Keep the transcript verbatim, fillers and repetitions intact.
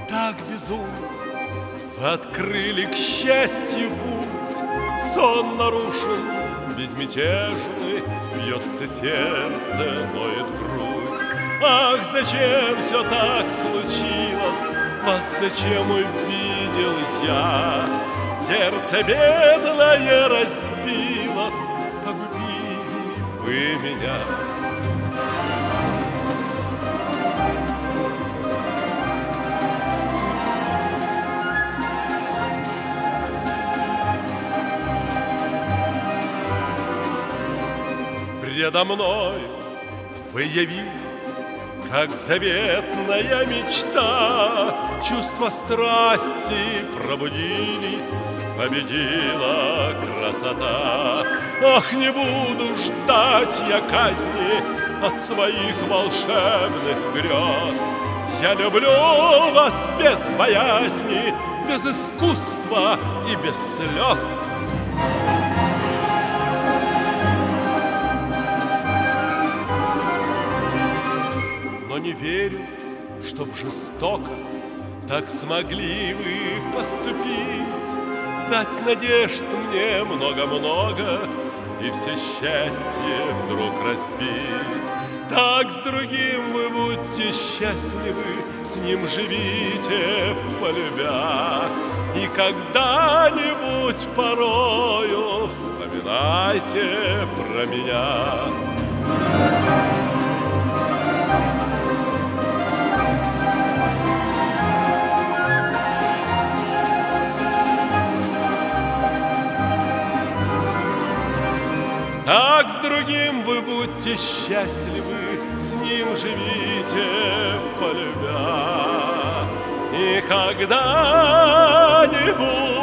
так безумно вы открыли к счастью путь. Сон нарушил безмятежный, бьется сердце, ноет грудь. Ах, зачем все так случилось? Вас зачем увидел я? Сердце бедное разбилось, погубили вы меня. Предо мной вы явились, как заветная мечта. Чувства страсти пробудились, победила красота. Ах, не буду ждать я казни от своих волшебных грез. Я люблю вас без боязни, без искусства и без слез. Но не верю, чтоб жестоко так смогли вы поступить, дать надежд мне много-много и все счастье вдруг разбить. Так с другим вы будьте счастливы, с ним живите, полюбя. И когда-нибудь порою вспоминайте про меня. Так с другим вы будьте счастливы, с ним живите, полюбя. И когда-нибудь